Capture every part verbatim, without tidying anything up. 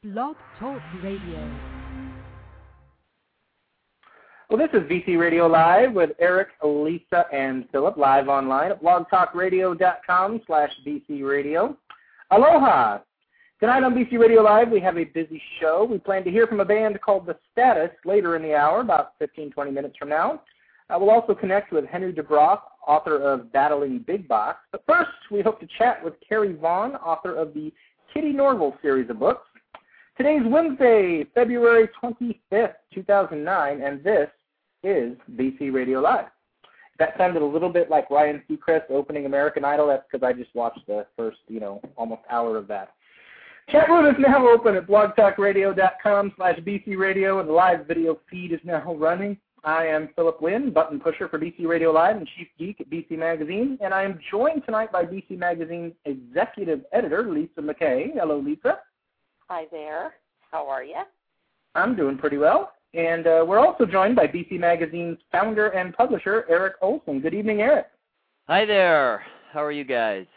Blog Talk Radio. Well, this is B C Radio Live with Eric, Lisa, and Philip, live online at blogtalkradio.com slash bcradio. Aloha! Tonight on B C Radio Live, we have a busy show. We plan to hear from a band called The Status later in the hour, about fifteen, twenty minutes from now. Uh, we'll also connect with Henry DeBrock, author of Battling Big Box. But first, we hope to chat with Carrie Vaughn, author of the Kitty Norval series of books. Today's Wednesday, February twenty-fifth, two thousand nine, and this is B C Radio Live. If that sounded a little bit like Ryan Seacrest opening American Idol, that's because I just watched the first, you know, almost hour of that. Chat room is now open at blogtalkradio.com slash bcradio, and the live video feed is now running. I am Philip Wynn, button pusher for B C Radio Live and chief geek at B C Magazine, and I am joined tonight by B C Magazine's executive editor, Lisa McKay. Hello, Lisa. Hi there. How are you? I'm doing pretty well. And uh, we're also joined by B C Magazine's founder and publisher, Eric Olson. Good evening, Eric. Hi there. How are you guys?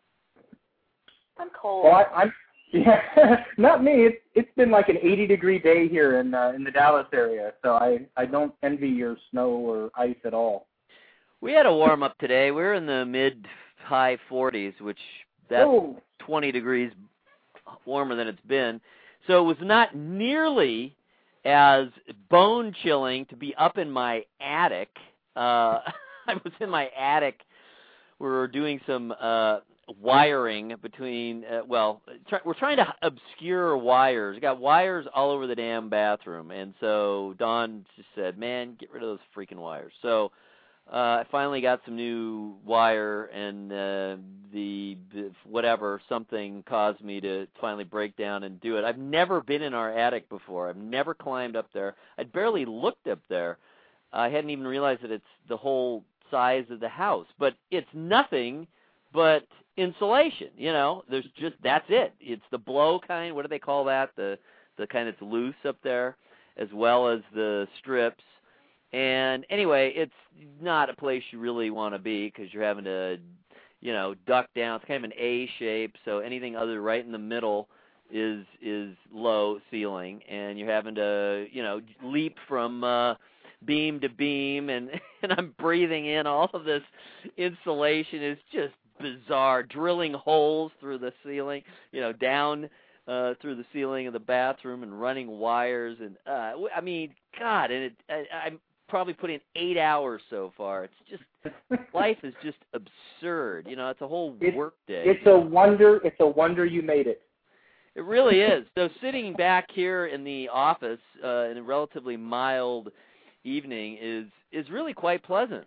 I'm cold. Well, I, I'm yeah, not me. It's it's been like an eighty degree day here in uh, in the Dallas area, so I I don't envy your snow or ice at all. We had a warm up today. We were in the mid high forties, which that's oh. twenty degrees warmer than it's been. So it was not nearly as bone chilling to be up in my attic. Uh, I was in my attic. We were doing some uh, wiring between, uh, well, try, we're trying to obscure wires. We got wires all over the damn bathroom. And so Dawn just said, man, get rid of those freaking wires. So uh, I finally got some new wire, and uh, the, the whatever, something caused me to finally break down and do it. I've never been in our attic before. I've never climbed up there. I'd barely looked up there. I hadn't even realized that it's the whole size of the house. But it's nothing but insulation, you know. There's just, that's it. It's the blow kind, what do they call that? The, the kind that's loose up there, as well as the strips. And anyway, it's not a place you really want to be because you're having to, you know, duck down. It's kind of an A shape, so anything other right in the middle is is low ceiling, and you're having to, you know, leap from uh, beam to beam, and, and I'm breathing in all of this insulation. It's just bizarre, drilling holes through the ceiling, you know, down uh, through the ceiling of the bathroom and running wires, and uh, I mean, God, and it, I, I'm probably put in eight hours so far. It's just, life is just absurd. You know, it's a whole it's, work day. It's a wonder. It's a wonder you made it. It really is. So sitting back here in the office uh, in a relatively mild evening is is really quite pleasant.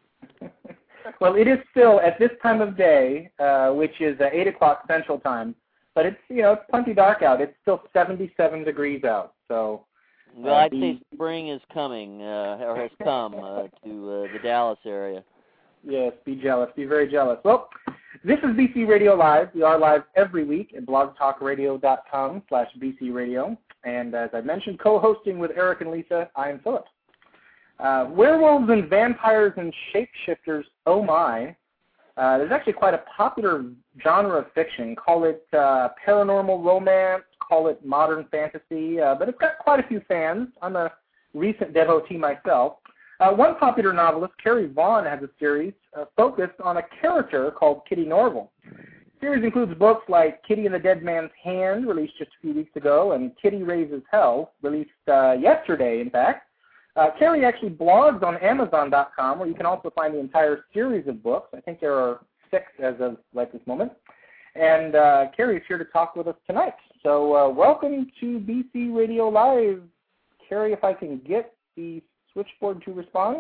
Well, it is still at this time of day, uh, which is uh, eight o'clock Central Time, but it's, you know, it's plenty dark out. It's still seventy-seven degrees out, so. Well, uh, I'd the, say spring is coming, uh, or has come uh, to uh, the Dallas area. Yes, be jealous. Be very jealous. Well, this is B C Radio Live. We are live every week at blogtalkradio.com slash bcradio. And as I mentioned, co-hosting with Eric and Lisa, I am Philip. Uh, werewolves and vampires and shapeshifters, oh my. Uh, there's actually quite a popular genre of fiction. Call it uh, paranormal romance, call it modern fantasy, uh, but it's got quite a few fans. I'm a recent devotee myself. Uh, one popular novelist, Carrie Vaughn, has a series uh, focused on a character called Kitty Norval. The series includes books like Kitty and the Dead Man's Hand, released just a few weeks ago, and Kitty Raises Hell, released uh, yesterday, in fact. Uh, Carrie actually blogs on Amazon dot com, where you can also find the entire series of books. I think there are six as of like this moment. And uh, Carrie is here to talk with us tonight. So uh, welcome to B C Radio Live. Carrie, if I can get the switchboard to respond.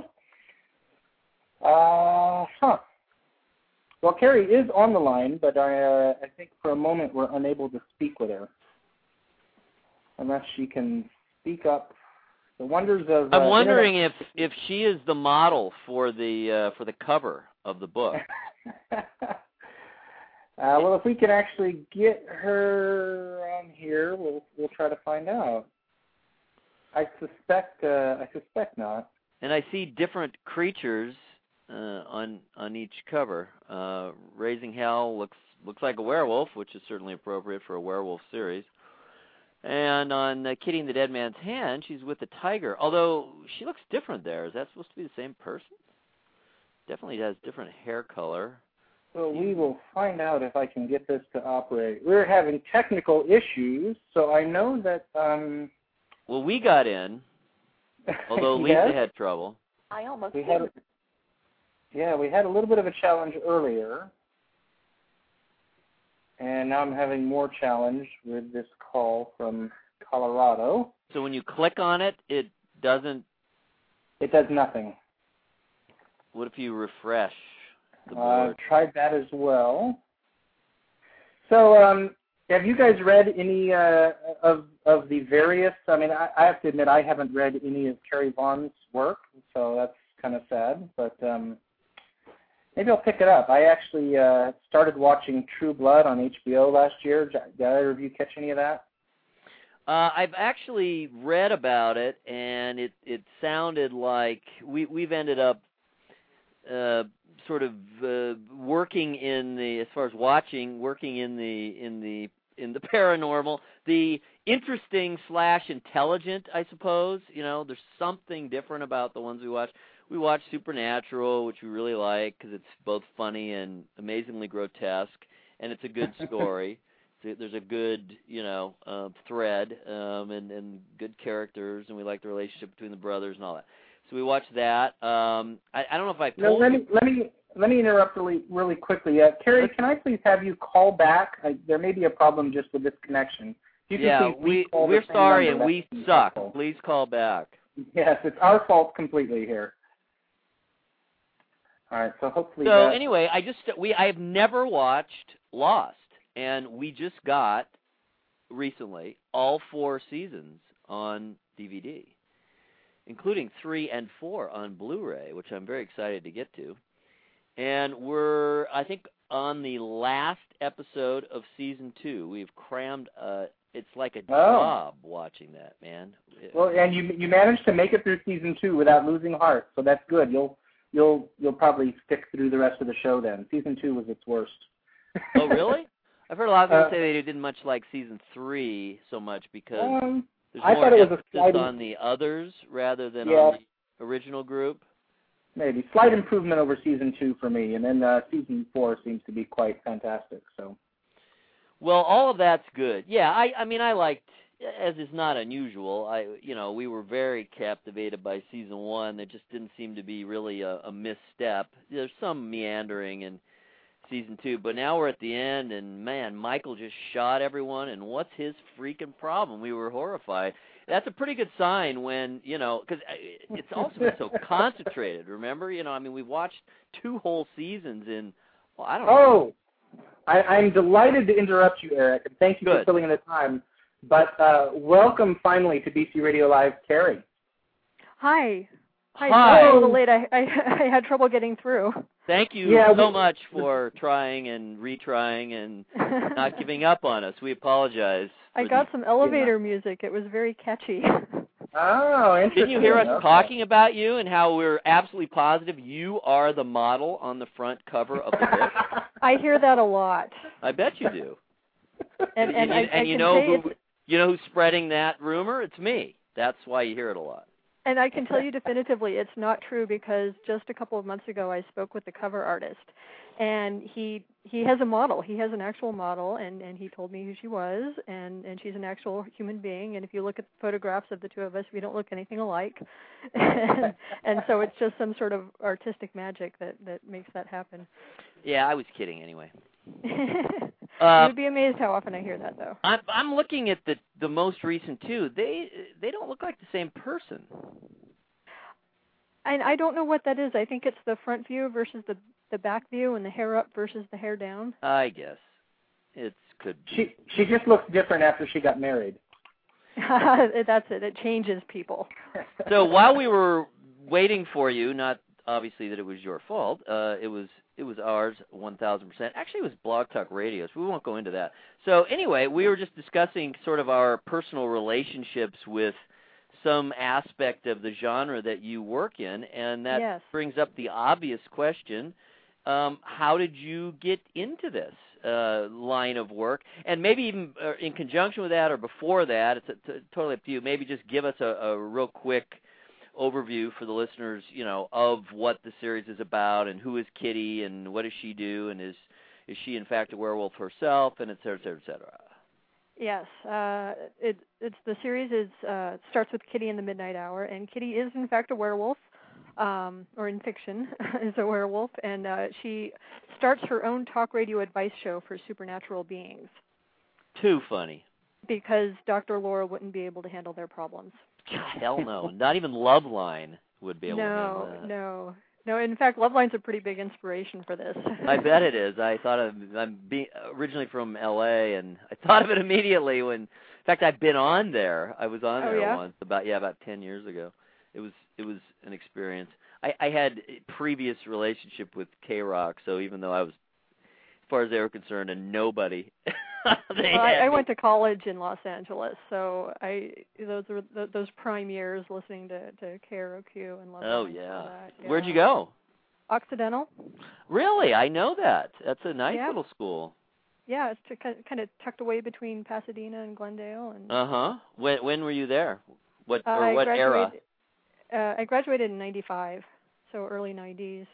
Uh, huh. Well, Carrie is on the line, but I, uh, I think for a moment we're unable to speak with her. Unless she can speak up. The wonders of. Uh, I'm wondering internet. if, if she is the model for the uh, for the cover of the book. uh, well, if we can actually get her on here, we'll we'll try to find out. I suspect uh, I suspect not. And I see different creatures uh, on on each cover. Uh, Raising Hell looks looks like a werewolf, which is certainly appropriate for a werewolf series. And on uh, Kitty and the Dead Man's Hand, she's with the tiger. Although she looks different there. Is that supposed to be the same person? Definitely has different hair color. Well, we will find out if I can get this to operate. We're having technical issues, so I know that... Um... Well, we got in, although yes. Lisa had trouble. I almost we did. had, Yeah, we had a little bit of a challenge earlier. And now I'm having more challenge with this call from Colorado. So when you click on it, it doesn't... It does nothing. What if you refresh the Uh, board? tried that as well. So um, have you guys read any uh, of, of the various... I mean, I, I have to admit I haven't read any of Carrie Vaughn's work, so that's kind of sad. But... Um, Maybe I'll pick it up. I actually uh, started watching True Blood on H B O last year. Did either of you catch any of that? Uh, I've actually read about it, and it, it sounded like we, we've ended up uh, sort of uh, working in the, as far as watching, working in the in the in the paranormal, the interesting slash intelligent, I suppose. You know, there's something different about the ones we watch. We watch Supernatural, which we really like because it's both funny and amazingly grotesque, and it's a good story. So there's a good, you know, uh, thread um, and, and good characters, and we like the relationship between the brothers and all that. So we watched that. Um, I, I don't know if I no, told let you. me let me let me interrupt really really quickly. Uh, Carrie, can I please have you call back? I, there may be a problem just with this connection. If you Yeah, can please we recall the we're same sorry number, and we that would be suck. helpful. Please call back. Yes, it's our fault completely here. All right, so hopefully. So that... anyway, I just we I have never watched Lost, and we just got recently all four seasons on D V D, including three and four on Blu-ray, which I'm very excited to get to. And we're I think on the last episode of season two. We've crammed. Uh, it's like a Oh. job watching that, man. Well, and you you managed to make it through season two without losing heart, so that's good. You'll you'll you'll probably stick through the rest of the show then. Season two was its worst. Oh, really? I've heard a lot of people Uh, say they didn't much like season three so much because Um, there's I more thought it was a emphasis slight- on the others rather than Yeah. on the original group. Maybe slight improvement over season two for me, and then uh, season four seems to be quite fantastic. So, Well, all of that's good. Yeah, I I mean I liked, as is not unusual. I you know we were very captivated by season one. There just didn't seem to be really a, a misstep. There's some meandering in season two, but now we're at the end, and man, Michael just shot everyone. And what's his freaking problem? We were horrified. That's a pretty good sign when, you know, because it's also been so concentrated, remember? You know, I mean, we've watched two whole seasons in, well, I don't know. oh, I, I'm delighted to interrupt you, Eric, and thank you Good. for filling in the time. But uh, welcome finally to B C Radio Live, Carrie. Hi. Hi. Hi. Sorry, a little late. I, I, I had trouble getting through. Thank you Yeah, so we- much for trying and retrying and not giving up on us. We apologize. I for got the- some elevator music. It was very catchy. Oh, interesting. Didn't you hear us Okay. talking about you and how we're absolutely positive you are the model on the front cover of the book? I hear that a lot. I bet you do. And, and, and, I, and I you can know say who it's- you know who's spreading that rumor? It's me. That's why you hear it a lot. And I can tell you definitively it's not true because just a couple of months ago I spoke with the cover artist, and he he has a model. He has an actual model, and, and he told me who she was, and, and she's an actual human being. And if you look at photographs of the two of us, we don't look anything alike. and, and so it's just some sort of artistic magic that, that makes that happen. Yeah, I was kidding anyway. You would be amazed how often I hear that, though. I'm I'm looking at the the most recent two. They they don't look like the same person. And I don't know what that is. I think it's the front view versus the the back view, and the hair up versus the hair down. I guess it could be. She she just looks different after she got married. That's it. It changes people. So while we were waiting for you, not obviously that it was your fault, uh, it was it was ours, one thousand percent. Actually, it was Blog Talk Radio, so we won't go into that. So anyway, we were just discussing sort of our personal relationships with some aspect of the genre that you work in, and that Yes. brings up the obvious question. um, how did you get into this uh, line of work? And maybe even uh, in conjunction with that or before that, it's a, t- totally up to you. Maybe just give us a, a real quick overview for the listeners, you know, of what the series is about and who is Kitty and what does she do and is is she in fact a werewolf herself and et cetera, et cetera, et cetera. Yes, uh, it, it's the series is uh, starts with Kitty in the Midnight Hour, and Kitty is in fact a werewolf, um, or in fiction is a werewolf, and uh, she starts her own talk radio advice show for supernatural beings. Too funny. Because Doctor Laura wouldn't be able to handle their problems. God, hell no. Not even Loveline would be able no, to handle that. No, no. In fact, Loveline's a pretty big inspiration for this. I bet it is. I thought of, I'm be, originally from L A, and I thought of it immediately when, in fact, I've been on there. I was on oh, there yeah? once, about, yeah, about ten years ago. It was it was an experience. I, I had a previous relationship with K-Rock, so even though I was, as far as they were concerned, a nobody, they well, had I, I me. went to college in Los Angeles, so I those were th- those prime years listening to, to K R O Q and Loveline. Oh, and yeah. all that. yeah. Where'd you go? Occidental. Really? I know that. That's a nice Yeah. little school. Yeah, it's to, kind of tucked away between Pasadena and Glendale. And Uh-huh. When when were you there? What uh, or I what era? graduated, uh, I graduated in ninety-five, so early nineties.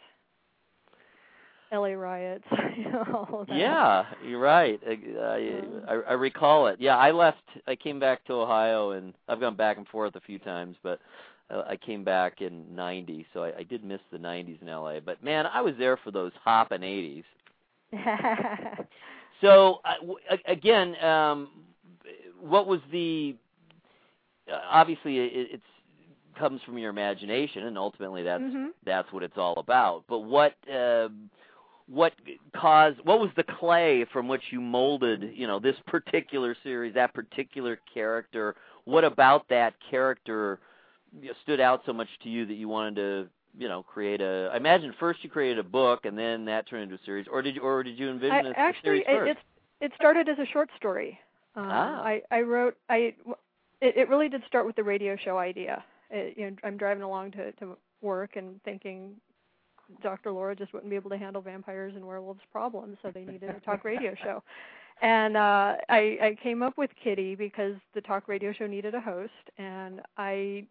L A riots, you know, all of that. Yeah, you're right. I, I, I, I recall it. Yeah, I left. I came back to Ohio, and I've gone back and forth a few times, but uh, I came back in ninety, so I, I did miss the nineties in L A. But man, I was there for those hoppin' eighties. So uh, w- again, um, what was the? Uh, obviously, it it's, comes from your imagination, and ultimately that's mm-hmm. that's what it's all about. But what? Uh, What caused? What was the clay from which you molded, you know, this particular series, that particular character? What about that character you know, stood out so much to you that you wanted to, you know, create a? I imagine first you created a book, and then that turned into a series, or did you, or did you envision I, a actually, series it, first? It, it started as a short story. Um, ah. I, I wrote. I. It, it really did start with the radio show idea. It, you know, I'm driving along to, to work and thinking, Doctor Laura just wouldn't be able to handle vampires and werewolves' problems, so they needed a talk radio show. And uh, I, I came up with Kitty because the talk radio show needed a host, and I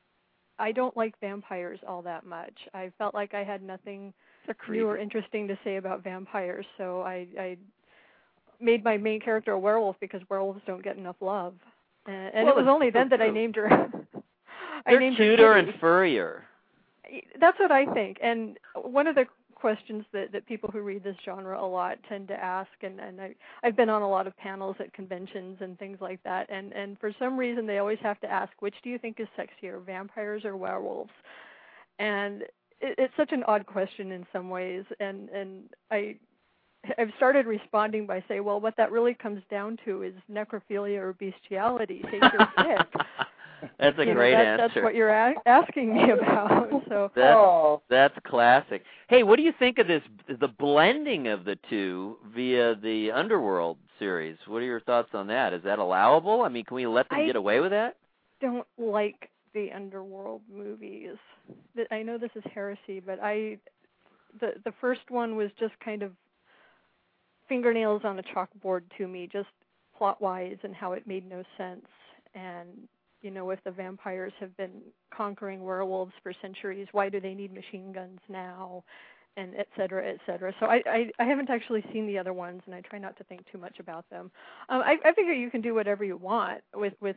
I don't like vampires all that much. I felt like I had nothing new or interesting to say about vampires, so I, I made my main character a werewolf because werewolves don't get enough love. And, and well, it was only then that true. I named her. I They're named her cuter Kitty. and furrier. That's what I think. And one of the questions that, that people who read this genre a lot tend to ask, and, and I, I've been on a lot of panels at conventions and things like that, and, and for some reason they always have to ask, which do you think is sexier, vampires or werewolves? And it, it's such an odd question in some ways, and, and I, I've started responding by saying, well, what that really comes down to is necrophilia or bestiality. Take your pick. That's a you great know, that, answer. That's what you're a- asking me about. So that's, oh. that's classic. Hey, what do you think of this, the blending of the two via the Underworld series? What are your thoughts on that? Is that allowable? I mean, can we let them I get away with that? don't like the Underworld movies. I know this is heresy, but I the the first one was just kind of fingernails on a chalkboard to me, just plot-wise and how it made no sense. And you know, if the vampires have been conquering werewolves for centuries, why do they need machine guns now? And et cetera, et cetera. So I, I, I haven't actually seen the other ones, and I try not to think too much about them. Um, I, I figure you can do whatever you want with, with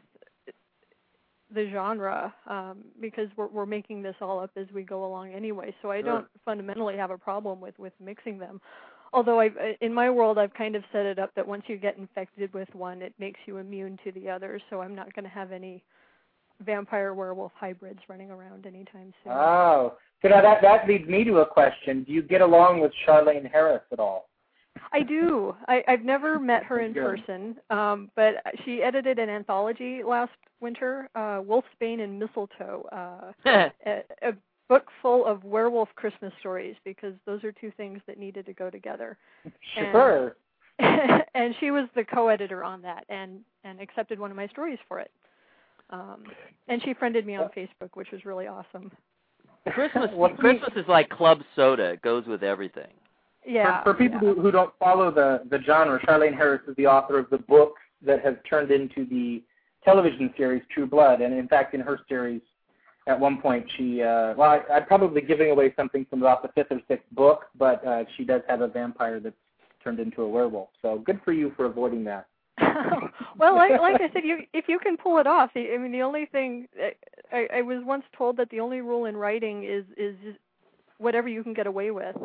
the genre um, because we're, we're making this all up as we go along anyway. So I Sure. don't fundamentally have a problem with, with mixing them. Although I've, in my world, I've kind of set it up that once you get infected with one, it makes you immune to the other. So I'm not going to have any vampire werewolf hybrids running around anytime soon. Oh, so now that that leads me to a question: do you get along with Charlaine Harris at all? I do. I, I've never met her in Good. person, um, but she edited an anthology last winter, uh, Wolfsbane and Mistletoe, uh, a, a book full of werewolf Christmas stories, because those are two things that needed to go together. Sure. And, and she was the co-editor on that, and, and accepted one of my stories for it. Um, and she friended me on Facebook, which was really awesome. Christmas What- Christmas is like club soda. It goes with everything. Yeah. For, for people yeah. who, who don't follow the, the genre, Charlaine Harris is the author of the book that has turned into the television series True Blood. And in fact, in her series, at one point, she, uh, well, I, I'm probably giving away something from about the fifth or sixth book, but uh, she does have a vampire that's turned into a werewolf. So good for you for avoiding that. Well, like, like I said, you, if you can pull it off, I mean, the only thing, I, I was once told that the only rule in writing is, is whatever you can get away with.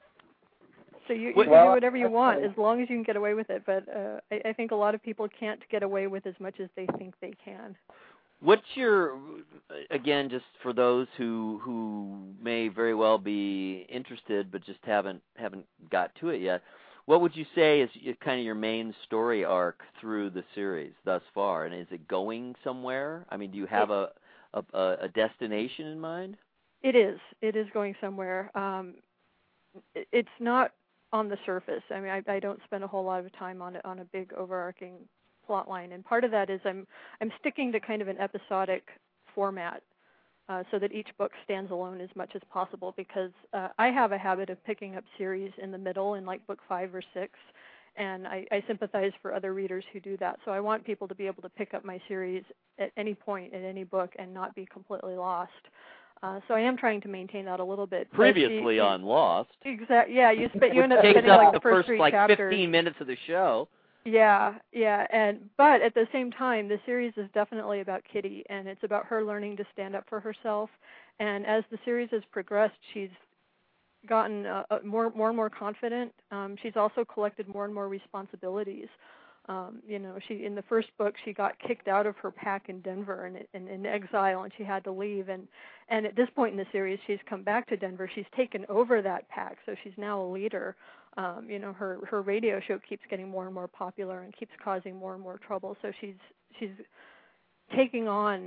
So you, you well, can do whatever you that's want funny. as long as you can get away with it. But uh, I, I think a lot of people can't get away with as much as they think they can. What's your, again, just for those who who may very well be interested but just haven't haven't got to it yet, what would you say is kind of your main story arc through the series thus far? And is it going somewhere? I mean, do you have a a, a destination in mind? It is. It is going somewhere. Um, it, it's not on the surface. I mean, I, I don't spend a whole lot of time on it on a big overarching plot line, and part of that is I'm I'm sticking to kind of an episodic format, uh, so that each book stands alone as much as possible. Because uh, I have a habit of picking up series in the middle, in like book five or six, and I, I sympathize for other readers who do that. So I want people to be able to pick up my series at any point in any book and not be completely lost. Uh, so I am trying to maintain that a little bit. Previously she, on Lost. Exactly. Yeah, you spent you end up Takes spending up like the the first, first three like chapters. fifteen minutes of the show. Yeah, yeah, and but at the same time, the series is definitely about Kitty, and it's about her learning to stand up for herself. And as the series has progressed, she's gotten uh, more, more and more confident. Um, she's also collected more and more responsibilities. Um, you know, she in the first book she got kicked out of her pack in Denver and in, in exile, and she had to leave. And and at this point in the series, she's come back to Denver. She's taken over that pack, so she's now a leader. Um, you know, her her radio show keeps getting more and more popular and keeps causing more and more trouble. So she's she's taking on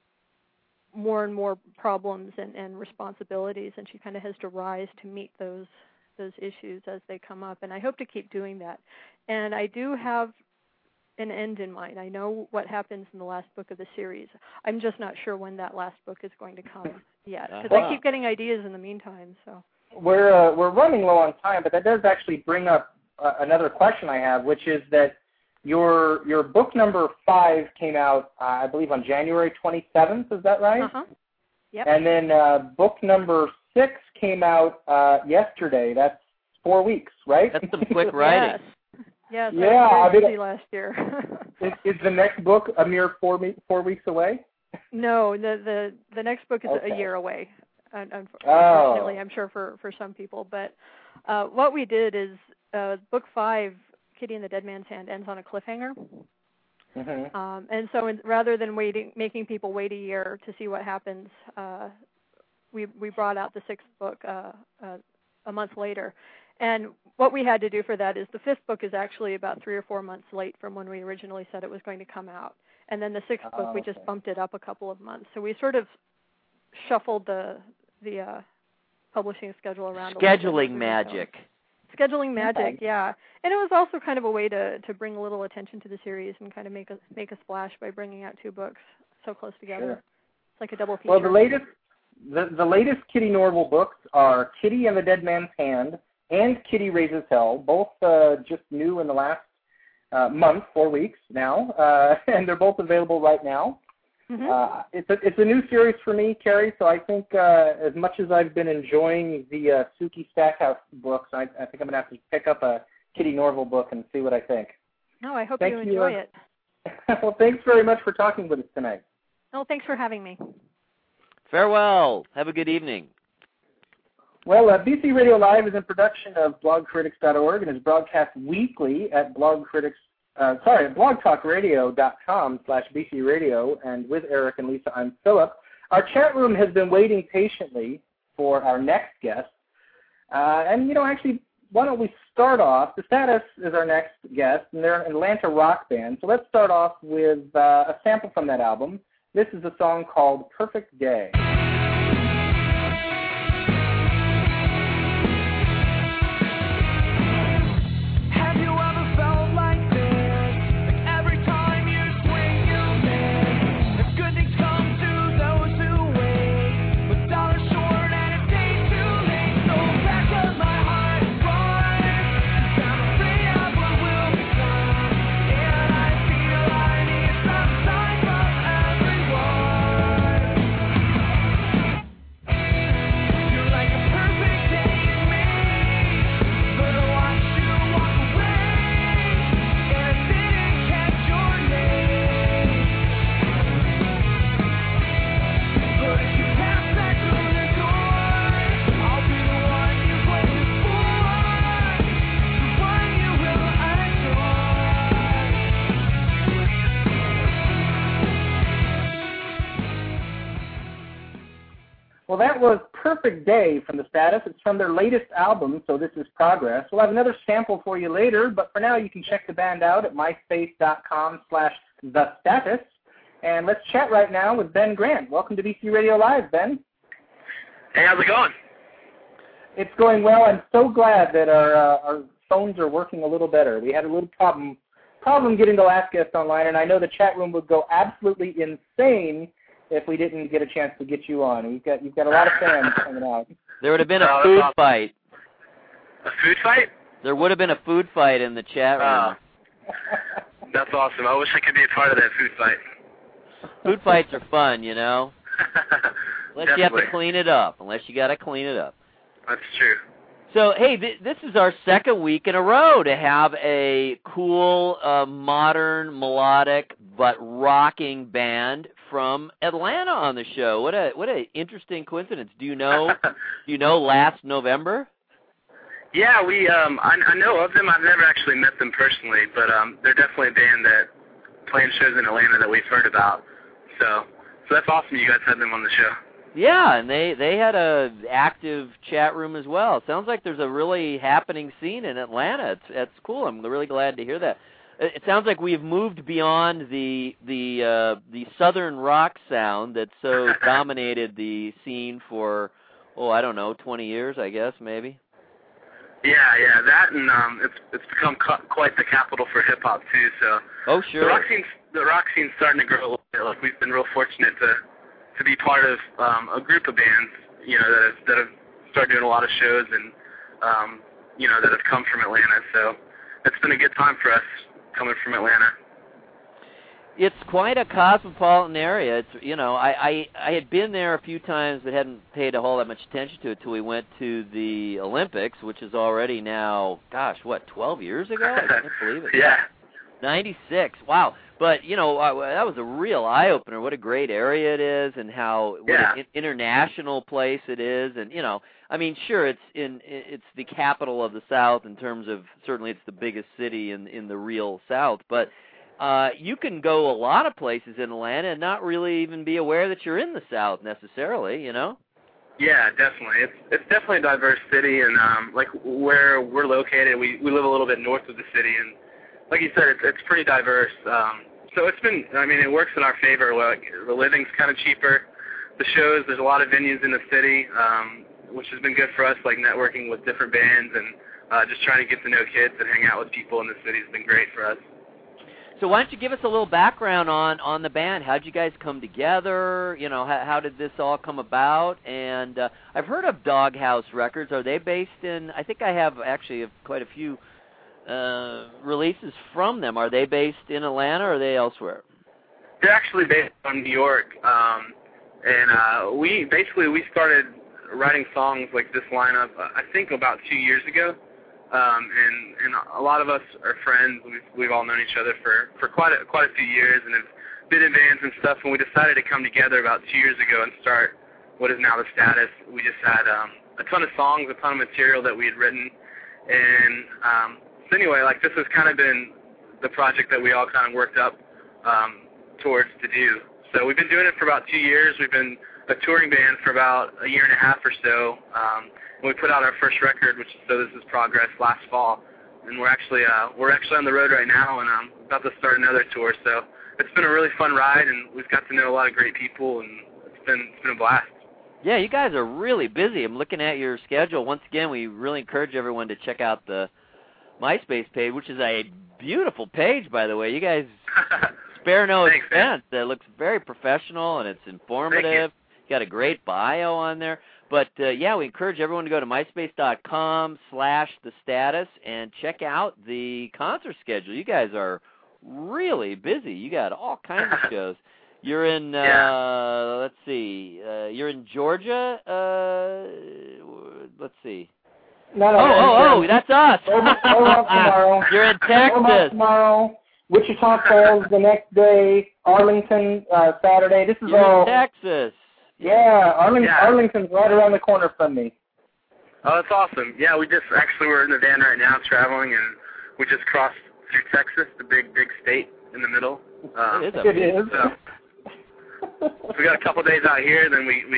more and more problems and, and responsibilities, and she kind of has to rise to meet those those issues as they come up. And I hope to keep doing that. And I do have an end in mind. I know what happens in the last book of the series. I'm just not sure when that last book is going to come yet, because Uh-huh. I keep getting ideas in the meantime. So We're uh, we're running low on time, but that does actually bring up uh, another question I have, which is that your your book number five came out, uh, I believe, on January twenty-seventh. Is that right? Uh-huh. Yep. And then uh, book number six came out uh, yesterday. That's four weeks, right? That's some quick writing. Yes. Yes, Yeah, I was I very mean- busy last year. is, is the next book a mere four me- four weeks away? No, the the the next book is Okay. a year away. Un- un- Oh. Unfortunately, I'm sure for for some people. But uh, what we did is uh, book five, Kitty and the Dead Man's Hand, ends on a cliffhanger. Mm-hmm. Um, and so in, rather than waiting, making people wait a year to see what happens, uh, we we brought out the sixth book uh, uh, a month later. And what we had to do for that is the fifth book is actually about three or four months late from when we originally said it was going to come out. And then the sixth Oh, book, we just okay. bumped it up a couple of months. So we sort of shuffled the the uh, publishing schedule around. a little bit as we Scheduling were magic. going. Scheduling magic, Okay. yeah. And it was also kind of a way to, to bring a little attention to the series and kind of make a make a splash by bringing out two books so close together. Sure. It's like a double feature. Well, the latest the, the latest Kitty Norval books are Kitty and the Dead Man's Hand and Kitty Raises Hell, both uh, just new in the last uh, month, four weeks now, uh, and they're both available right now. Mhm. Uh, it's a it's a new series for me, Carrie. So I think uh, as much as I've been enjoying the uh, Suki Stackhouse books, I, I think I'm gonna have to pick up a Kitty Norval book and see what I think. No, I hope Thank you you, enjoy uh, it. Well, thanks very much for talking with us tonight. Oh, thanks for having me. Farewell. Have a good evening. Well, uh, B C Radio Live is in production of blog critics dot org and is broadcast weekly at Blog Critics. Uh, sorry, at blog talk radio dot com slash B C Radio, and with Eric and Lisa, I'm Philip. Our chat room has been waiting patiently for our next guest. Uh, and, you know, actually, why don't we start off? The Status is our next guest, and they're an Atlanta rock band. So let's start off with uh, a sample from that album. This is a song called Perfect Day. Have you ever felt like this? Like every time you swing, you miss. If good things come to those who wait, but dollars short and a day too late. So back up my heart, far Well, that was Perfect Day from The Status. It's from their latest album, so this is Progress. We'll have another sample for you later, but for now you can check the band out at myspace.com slash The Status. And let's chat right now with Ben Grant. Welcome to B C Radio Live, Ben. Hey, how's it going? It's going well. I'm so glad that our uh, our phones are working a little better. We had a little problem problem getting the last guest online, and I know the chat room would go absolutely insane if we didn't get a chance to get you on. You've got you've got a lot of fans coming out. There would have been a Oh, food that's awesome. fight. A food fight? There would have been a food fight in the chat room. Uh, that's awesome. I wish I could be a part of that food fight. Food fights are fun, you know. Unless you have to Definitely. clean it up. Unless you got to clean it up. That's true. So, hey, th- this is our second week in a row to have a cool, uh, modern, melodic, but rocking band from Atlanta on the show. What a what a interesting coincidence. Do you know? do you know last November? Yeah, we. Um, I, I know of them. I've never actually met them personally, but um, they're definitely a band that playing shows in Atlanta that we've heard about. So, so that's awesome. You guys had them on the show. Yeah, and they they had a active chat room as well. Sounds like there's a really happening scene in Atlanta. It's it's cool. I'm really glad to hear that. It, it sounds like we've moved beyond the the uh, the southern rock sound that so dominated the scene for oh I don't know twenty years I guess maybe. Yeah, yeah, that and um, it's it's become cu- quite the capital for hip hop too. So Oh the sure. rock scene's the rock scene's starting to grow a little bit. Like we've been real fortunate to. to be part of um, a group of bands, you know, that have, that have started doing a lot of shows and, um, you know, that have come from Atlanta. So it's been a good time for us coming from Atlanta. It's quite a cosmopolitan area. It's you know, I, I I had been there a few times but hadn't paid a whole lot much attention to it till we went to the Olympics, which is already now, gosh, what, twelve years ago? I can't believe it. Yeah. ninety-six. Wow. But, you know, uh, that was a real eye-opener. What a great area it is and how what Yeah. an in- international place it is. And, you know, I mean, sure, it's in it's the capital of the South in terms of certainly it's the biggest city in in the real South. But uh, you can go a lot of places in Atlanta and not really even be aware that you're in the South necessarily, you know? Yeah, definitely. It's it's definitely a diverse city, and um, like where we're located, we, we live a little bit north of the city, and like you said, it's it's pretty diverse. Um, so it's been, I mean, it works in our favor. Like the living's kind of cheaper. The shows, there's a lot of venues in the city, um, which has been good for us, like networking with different bands and uh, just trying to get to know kids and hang out with people in the city has been great for us. So why don't you give us a little background on, on the band? How'd you guys come together? You know, how, how did this all come about? And uh, I've heard of Doghouse Records. Are they based in, I think I have actually quite a few uh, releases from them. Are they based in Atlanta or are they elsewhere? They're actually based on New York, um, and uh, we basically we started writing songs like this lineup, uh, I think about two years ago. Um, and, and a lot of us are friends. We've, we've all known each other for, for quite a, quite a few years and have been in bands and stuff. And we decided to come together about two years ago and start what is now The Status. We just had um, a ton of songs, a ton of material that we had written. And um, so anyway, like this has kind of been the project that we all kind of worked up um, towards to do. So we've been doing it for about two years. We've been a touring band for about a year and a half or so. Um, We put out our first record, which is So This Is Progress, last fall, and we're actually uh, we're actually on the road right now, and I'm about to start another tour. So it's been a really fun ride, and we've got to know a lot of great people, and it's been it's been a blast. Yeah, you guys are really busy. I'm looking at your schedule. Once again, we really encourage everyone to check out the MySpace page, which is a beautiful page, by the way. You guys spare no Thanks, expense. It looks very professional, and it's informative. You. you got a great bio on there. But, uh, yeah, we encourage everyone to go to myspace.com slash the status and check out the concert schedule. You guys are really busy. You got all kinds of shows. You're in, uh, yeah. let's see, uh, you're in Georgia. Uh, let's see. No, no, oh, no, oh, no. oh, that's us. Omaha tomorrow. You're in Omaha Texas. tomorrow. Wichita Falls the next day. Arlington uh, Saturday. This is You're all. in Texas. Yeah, Arling- Yeah. Arlington's right around the corner from me. Oh, that's awesome. Yeah, we just actually we're in the van right now traveling, and we just crossed through Texas, the big, big state in the middle. Um, It is a It is. So, so we got a couple days out here, then we, we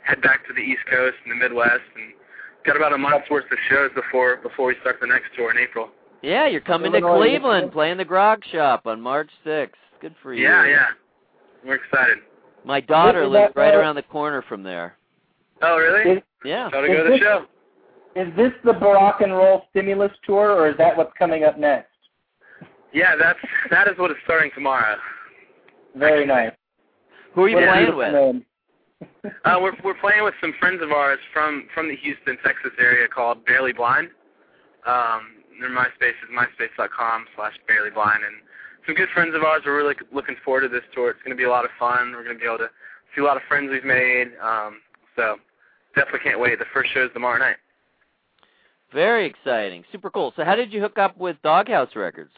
head back to the East Coast and the Midwest, and got about a month's worth of shows before before we start the next tour in April. Yeah, you're coming to Illinois, Cleveland, Michigan. playing the Grog Shop on March sixth. Good for you. Yeah, yeah. We're excited. My daughter Is lives that, right uh, around the corner from there. Oh, really? Is, Yeah. Got to go is to the this- show. is this the Barack and Roll Stimulus Tour, or is that what's coming up next? Yeah, that's that is what is starting tomorrow. Very nice. Who are you What a playing beautiful with? name. Uh, we're we're playing with some friends of ours from from the Houston, Texas area called Barely Blind. Um, their MySpace is myspace dot com slash barely blind, and some good friends of ours. We're really looking forward to this tour. It's going to be a lot of fun. We're going to be able to see a lot of friends we've made. Um, so definitely can't wait. The first show is tomorrow night. Very exciting. Super cool. So how did you hook up with Doghouse Records?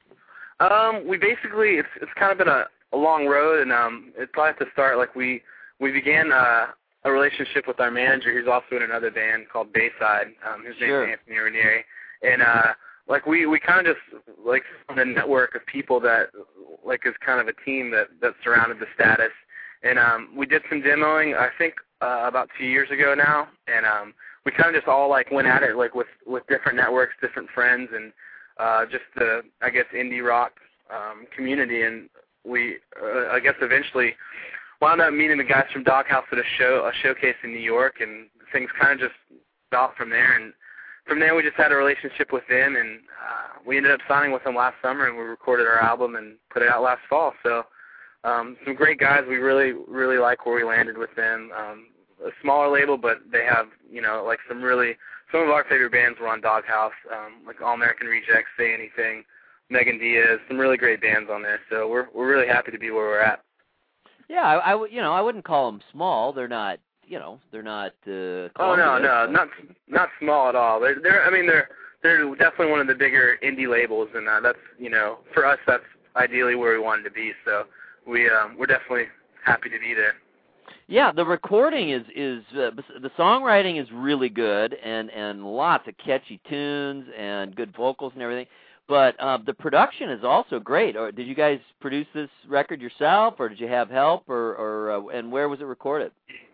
Um, we basically it's it's kind of been a, a long road, and um, it probably has to start like we we began uh, a relationship with our manager, who's also in another band called Bayside. Um, his Sure. name is Anthony Ranieri, and uh, like we we kind of just like formed a network of people that like is kind of a team that that surrounded the status, and um, we did some demoing. I think uh, about two years ago now, and um, we kind of just all like went at it like with with different networks, different friends, and uh, just the I guess indie rock um, community, and we uh, I guess eventually wound up meeting the guys from Doghouse at a show a showcase in New York, and things kind of just off from there. And from there, we just had a relationship with them, and uh, we ended up signing with them last summer, and we recorded our album and put it out last fall. So um, some great guys. We really really like where we landed with them. Um, a smaller label, but they have you know like some really some of our favorite bands were on Doghouse, um, like All American Rejects, Say Anything, Megan Diaz, some really great bands on there. So we're we're really happy to be where we're at. Yeah, I, I w- you know I wouldn't call them small. They're not you know they're not. Uh, Oh no, Columbia, no, but- not not small at all. They're they're I mean they're they're definitely one of the bigger indie labels, and uh, that's you know for us that's ideally where we wanted to be. So we um, we're definitely happy to be there. Yeah, the recording is is uh, the songwriting is really good, and and lots of catchy tunes and good vocals and everything. But uh, the production is also great. Or did you guys produce this record yourself, or did you have help, or or uh, and where was it recorded?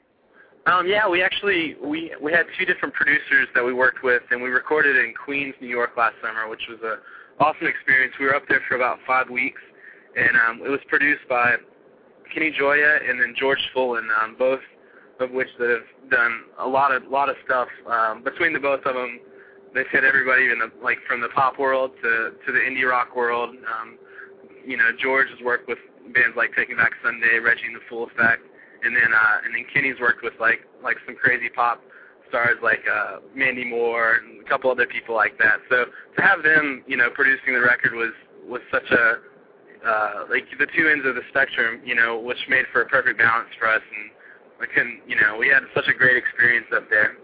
Um, yeah, we actually we we had two different producers that we worked with, and we recorded in Queens, New York last summer, which was a awesome experience. We were up there for about five weeks, and um, it was produced by Kenny Joya and then George Fullen, um, both of which that have done a lot of lot of stuff. Um, between the both of them, they've hit everybody in the like from the pop world to to the indie rock world. Um, you know, George has worked with bands like Taking Back Sunday, Reggie and the Full Effect, and then uh, and then Kenny's worked with like like some crazy pop stars like uh, Mandy Moore and a couple other people like that. So to have them, you know, producing the record was was such a uh, like the two ends of the spectrum, you know, which made for a perfect balance for us, and we couldn't, you know, we had such a great experience up there.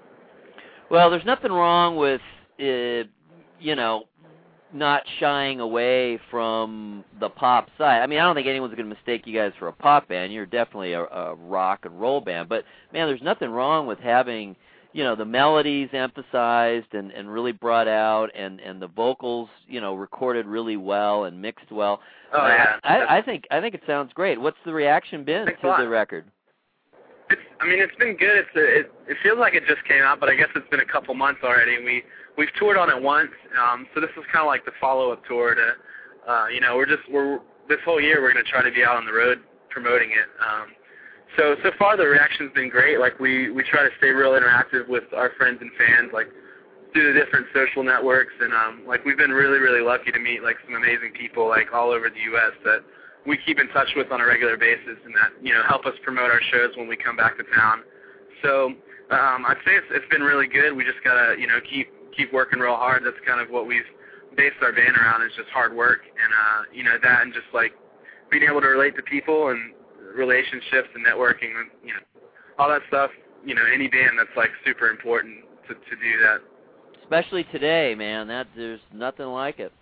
Well, there's nothing wrong with uh, you know not shying away from the pop side. I mean, I don't think anyone's going to mistake you guys for a pop band. You're definitely a, a rock and roll band. But man, there's nothing wrong with having you know the melodies emphasized and, and really brought out, and, and the vocals you know recorded really well and mixed well. Oh uh, yeah, I, I think I think it sounds great. What's the reaction been Thanks a to lot. the record? It's, I mean, it's been good. It's a, it, it feels like it just came out, but I guess it's been a couple months already. We we've toured on it once, um, so this is kind of like the follow-up tour to, uh, you know, we're just we're this whole year we're going to try to be out on the road promoting it. Um, so so far the reaction's been great. Like we we try to stay real interactive with our friends and fans, like through the different social networks, and um, like we've been really really lucky to meet like some amazing people like all over the U S that we keep in touch with on a regular basis, and that you know help us promote our shows when we come back to town. So um, I'd say it's, it's been really good. We just gotta you know keep keep working real hard. That's kind of what we've based our band around, is just hard work, and uh, you know that, and just like being able to relate to people and relationships and networking, and you know all that stuff. You know any band that's like super important to to do that. Especially today, man. That there's nothing like it.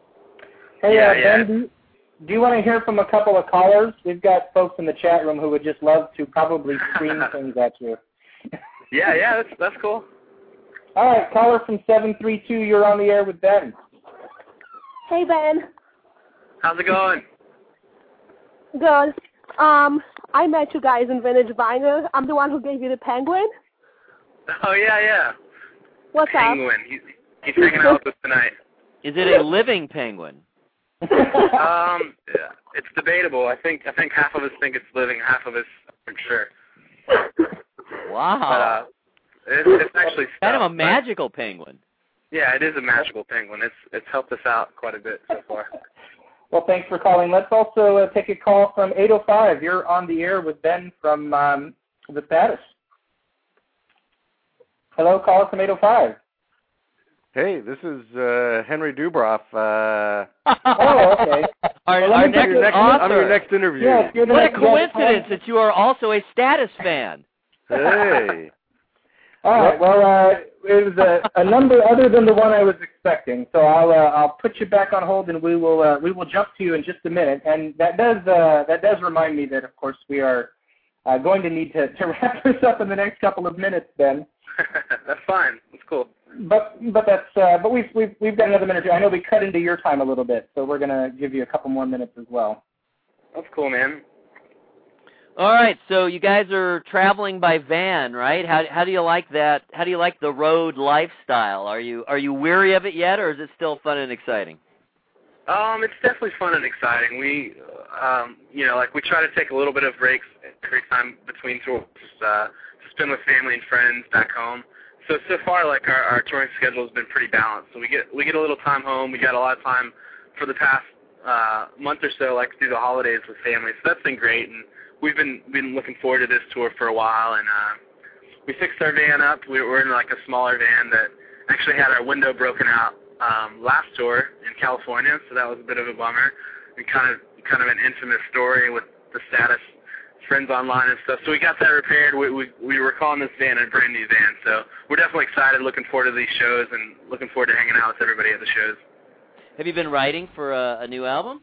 Hey, Yeah, uh, yeah. Ben, do you, do you want to hear from a couple of callers? We've got folks in the chat room who would just love to probably scream things at you. Yeah, yeah, that's that's cool. All right, caller from seven three two, you're on the air with Ben. Hey, Ben. How's it going? Good. Um, I met you guys in Vintage Vinyl. I'm the one who gave you the penguin. Oh, yeah, yeah. What's Penguin. He's, he's hanging out with us tonight. Is it a living penguin? Um, yeah, it's debatable. I think I think half of us think it's living, half of us aren't sure. Wow. But, uh, it's, it's actually kind of stuff, a magical penguin. Yeah, it is a magical penguin. It's it's helped us out quite a bit so far. Well, thanks for calling. Let's also uh, take a call from eight oh five. You're on the air with Ben from um, The Status. Hello, caller from eight oh five. Hey, this is uh, Henry Dubroff. Uh, oh, okay. Our, well, our next, next, next author. I'm your next interview. Yes, you're the what a next coincidence that you are also a Status fan. Hey. All right. Well, uh, it was a, a number other than the one I was expecting, so I'll uh, I'll put you back on hold, and we will uh, we will jump to you in just a minute. And that does uh, that does remind me that, of course, we are uh, going to need to, to wrap this up in the next couple of minutes, Ben. That's fine. That's cool. But but that's uh, but we've we've we've got another minute. I know we cut into your time a little bit, so we're gonna give you a couple more minutes as well. That's cool, man. All right, so you guys are traveling by van, right? How how do you like that? How do you like the road lifestyle? Are you are you weary of it yet, or is it still fun and exciting? Um, it's definitely fun and exciting. We, um, you know, like we try to take a little bit of breaks every time between tours, uh, spend with family and friends back home. So so far, like our, our touring schedule has been pretty balanced. So we get we get a little time home. We got a lot of time for the past uh, month or so, like through the holidays with family. So that's been great, and we've been been looking forward to this tour for a while. And uh, we fixed our van up. We were in like a smaller van that actually had our window broken out um, last tour in California. So that was a bit of a bummer, and kind of kind of an infamous story with the Status friends online and stuff. So we got that repaired. We, we we were calling this van a brand new van. So we're definitely excited, looking forward to these shows, and looking forward to hanging out with everybody at the shows. Have you been writing for a, a new album?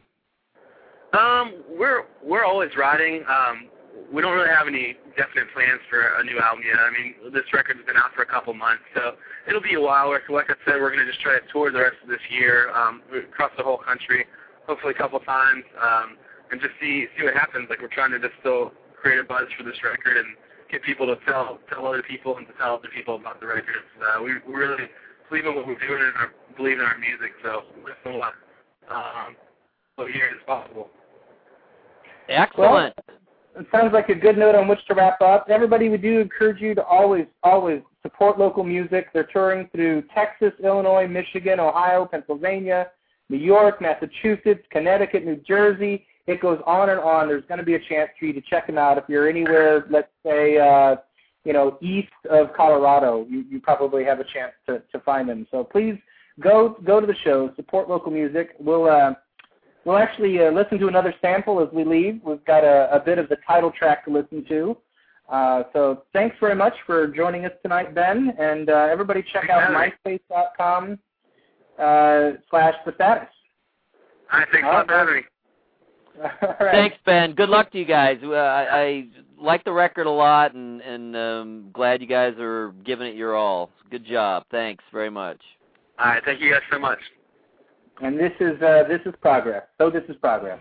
Um, we're we're always writing. Um, we don't really have any definite plans for a new album yet. I mean, this record's been out for a couple months, so it'll be a while. Like I said, we're going to just try to tour the rest of this year um, across the whole country, hopefully a couple times. Um, and just see see what happens. Like, we're trying to just still create a buzz for this record and get people to tell tell other people and to tell other people about the record. Uh, we, we really believe in what we're doing and our, believe in our music, so we're going to um, so here as possible. Excellent. Well, it sounds like a good note on which to wrap up. Everybody, we do encourage you to always, always support local music. They're touring through Texas, Illinois, Michigan, Ohio, Pennsylvania, New York, Massachusetts, Connecticut, New Jersey. It goes on and on. There's going to be a chance for you to check them out. If you're anywhere, let's say, uh, you know, east of Colorado, you, you probably have a chance to, to find them. So please go go to the show, support local music. We'll uh, we'll actually uh, listen to another sample as we leave. We've got a, a bit of the title track to listen to. Uh, so thanks very much for joining us tonight, Ben. And uh, everybody check out myspace.com uh, slash the status. All right, thanks a lot for having me. All right. Thanks, Ben. Good luck to you guys. Uh, I, I like the record a lot, and and um, glad you guys are giving it your all. Good job. Thanks very much. All right, thank you guys so much. And this is uh, this is progress. So this is progress.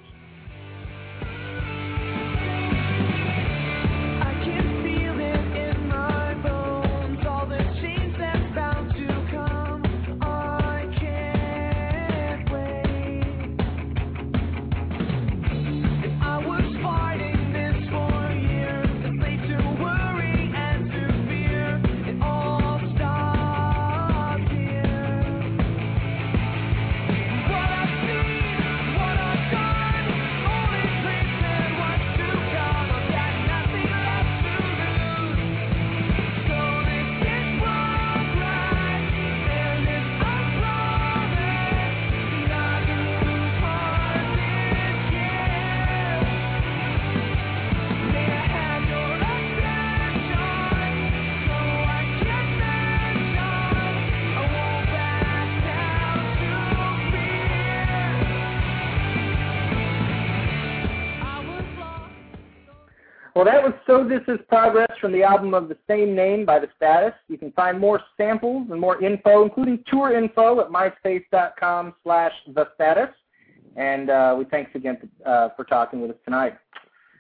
Well, that was So This Is Progress from the album of the same name by The Status. You can find more samples and more info, including tour info, at myspace.com slash The Status. And uh, we thanks again for, uh, for talking with us tonight.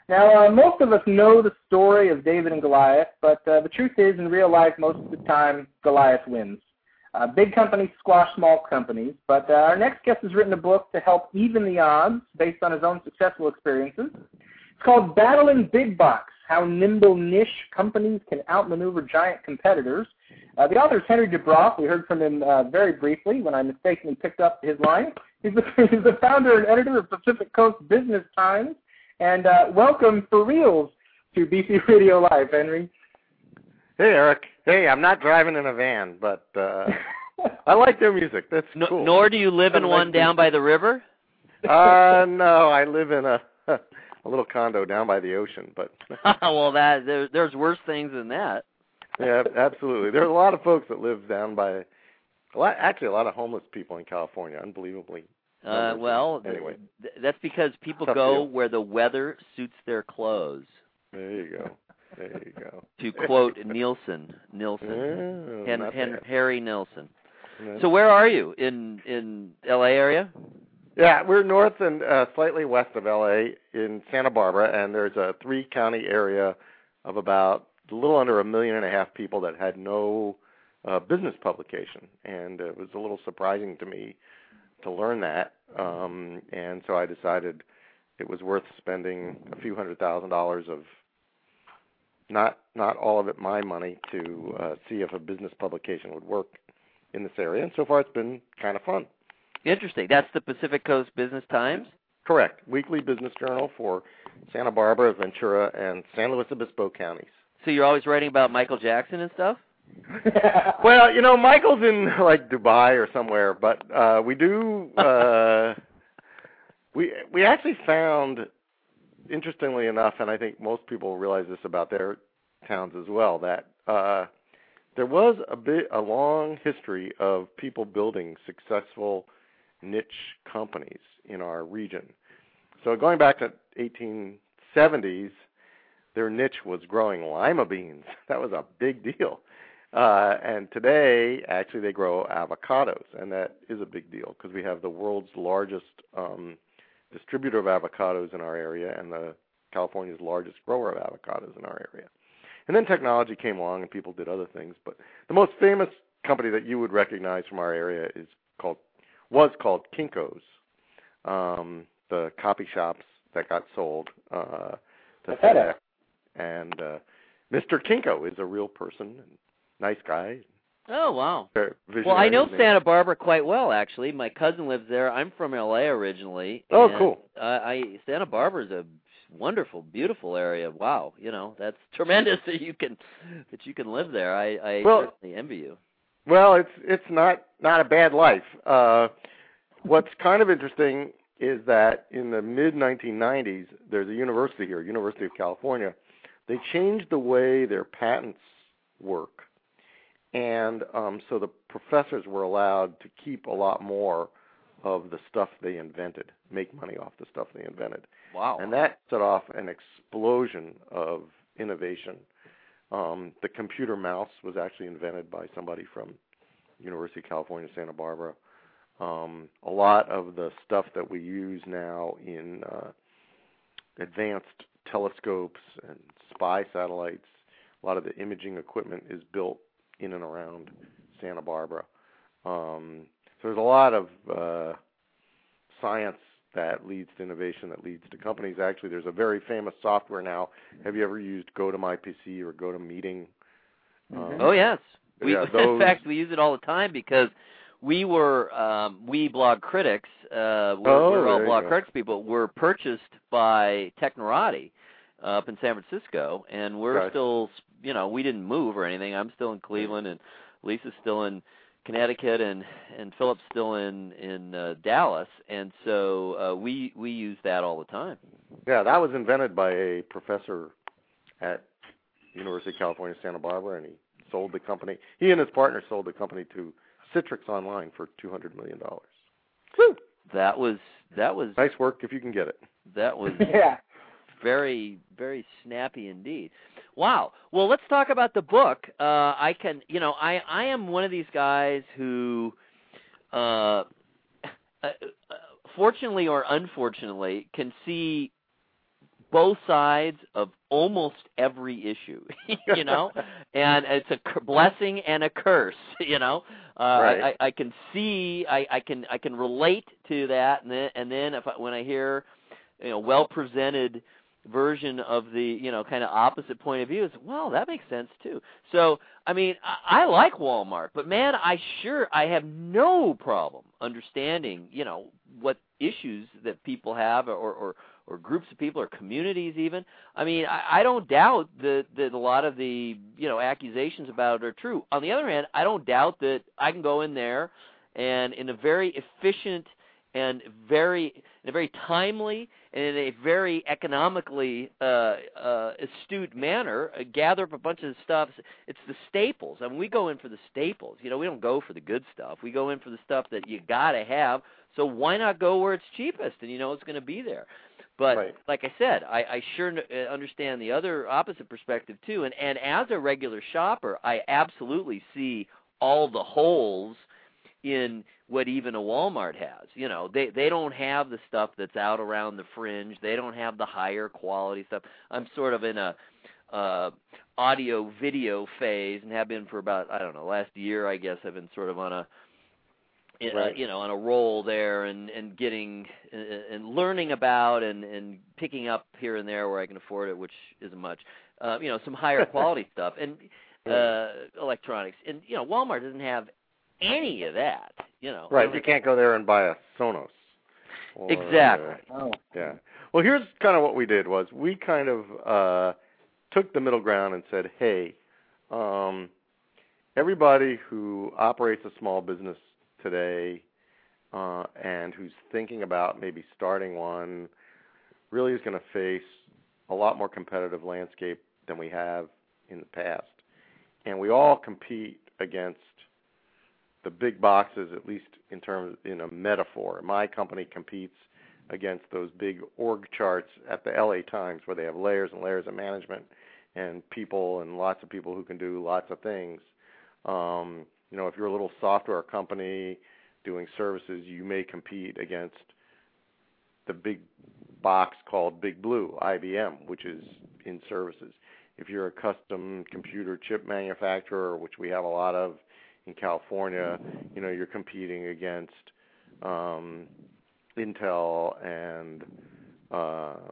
Now, uh, most of us know the story of David and Goliath, but uh, the truth is, in real life, most of the time, Goliath wins. Uh, big companies squash small companies, but uh, our next guest has written a book to help even the odds based on his own successful experiences. It's called Battling Big Box, How Nimble Niche Companies Can Outmaneuver Giant Competitors. Uh, the author is Henry Dubroff. We heard from him uh, very briefly when I mistakenly picked up his line. He's the, he's the founder and editor of Pacific Coast Business Times. And uh, welcome for reals to B C Radio Live, Henry. Hey, Eric. Hey, I'm not driving in a van, but uh, I like their music. That's no, cool. Nor do you live in one down by the river? Uh, no, I live in a a little condo down by the ocean. But well, that there, there's worse things than that. Yeah, absolutely. There's a lot of folks that live down by, a lot, actually a lot of homeless people in California, unbelievably. Uh, well, anyway, th- that's because people Tough go deal. where the weather suits their clothes. There you go. There you go. To quote Nielsen, Nielsen, Yeah, Hen, not Hen, bad. Harry Nilsson. Yeah. So where are you in in L A area? Yeah, we're north and uh, slightly west of L A in Santa Barbara, and there's a three-county area of about a little under a million and a half people that had no uh, business publication, and it was a little surprising to me to learn that, um, and so I decided it was worth spending a few hundred thousand dollars of not not all of it my money to uh, see if a business publication would work in this area, and so far it's been kind of fun. Interesting. That's the Pacific Coast Business Times? Correct. Weekly business journal for Santa Barbara, Ventura, and San Luis Obispo counties. So you're always writing about Michael Jackson and stuff? Well, you know, Michael's in like Dubai or somewhere, but uh, we do. Uh, we we actually found, interestingly enough, and I think most people realize this about their towns as well, that uh, there was a bit a long history of people building successful niche companies in our region. So going back to eighteen seventies, their niche was growing lima beans. That was a big deal. Uh, and today, actually, they grow avocados, and that is a big deal because we have the world's largest um, distributor of avocados in our area and the California's largest grower of avocados in our area. And then technology came along and people did other things. But the most famous company that you would recognize from our area is called was called Kinko's, um, the copy shops that got sold uh, to FedEx. And uh, Mister Kinko is a real person, and nice guy. Oh, wow. Visionary. Well, I know Santa Barbara quite well, actually. My cousin lives there. I'm from L A originally. Oh, and, cool. Uh, I Santa Barbara is a wonderful, beautiful area. Wow, you know, that's tremendous that you can that you can live there. I, I well, certainly envy you. Well, it's it's not not a bad life. Uh, what's kind of interesting is that in the mid nineteen nineties, there's a university here, University of California. They changed the way their patents work, and um, so the professors were allowed to keep a lot more of the stuff they invented, make money off the stuff they invented. Wow. And that set off an explosion of innovation. Um, the computer mouse was actually invented by somebody from University of California, Santa Barbara. Um, a lot of the stuff that we use now in uh, advanced telescopes and spy satellites, a lot of the imaging equipment is built in and around Santa Barbara. Um, so there's a lot of uh, science that leads to innovation, that leads to companies. Actually, there's a very famous software now. Have you ever used GoToMyPC or GoToMeeting? Um, oh, yes. We, yeah, in those, fact, we use it all the time because we were, um, we blog critics, uh, we're, oh, we're all there blog you go. critics people, were purchased by Technorati uh, up in San Francisco, and we're Right. still, you know, we didn't move or anything. I'm still in Cleveland, and Lisa's still in Connecticut, and and Philip's still in in uh, Dallas, and so uh, we we use that all the time. Yeah, that was invented by a professor at University of California, Santa Barbara, and he sold the company. He and his partner sold the company to Citrix Online for two hundred million dollars. Woo! That was that was nice work if you can get it. That was yeah. very very snappy indeed. Wow. Well, let's talk about the book. Uh, I can, you know, I, I am one of these guys who, uh, uh, fortunately or unfortunately, can see both sides of almost every issue, you know, and it's a c- blessing and a curse, you know. Uh, right. I, I, I can see, I, I can, I can relate to that, and then, and then if I, when I hear, you know, well presented version of the, you know, kind of opposite point of view, is, well, that makes sense too. So, I mean, I, I like Walmart, but man, I sure, I have no problem understanding, you know, what issues that people have, or, or, or groups of people, or communities even. I mean, I, I don't doubt that, that a lot of the, you know, accusations about it are true. On the other hand, I don't doubt that I can go in there and in a very efficient and very, in a very timely and in a very economically uh, uh, astute manner, uh, gather up a bunch of stuff. It's the staples. I mean, we go in for the staples. You know, we don't go for the good stuff. We go in for the stuff that you got to have. So why not go where it's cheapest and you know it's going to be there? But right. like I said, I, I sure understand the other opposite perspective too. And, and as a regular shopper, I absolutely see all the holes in what even a Walmart has. You know, they they don't have the stuff that's out around the fringe. They don't have the higher quality stuff. I'm sort of in a uh, audio video phase and have been for about, I don't know, last year, I guess. I've been sort of on a Right. Uh, you know, on a roll there, and, and getting uh, and learning about and, and picking up here and there where I can afford it, which isn't much. Uh, you know, some higher quality stuff and uh, electronics. And you know, Walmart doesn't have any of that. You know, right? You can't go there and buy a Sonos. Or, exactly. Uh, oh. Yeah. Well, here's kind of what we did was we kind of uh, took the middle ground and said, hey, um, everybody who operates a small business today uh, and who's thinking about maybe starting one really is going to face a lot more competitive landscape than we have in the past. And we all compete against the big boxes, at least in terms in a metaphor. My company competes against those big org charts at the L A Times where they have layers and layers of management and people and lots of people who can do lots of things. Um, You know, if you're a little software company doing services, you may compete against the big box called Big Blue, I B M, which is in services. If you're a custom computer chip manufacturer, which we have a lot of in California, you know, you're competing against um, Intel and uh,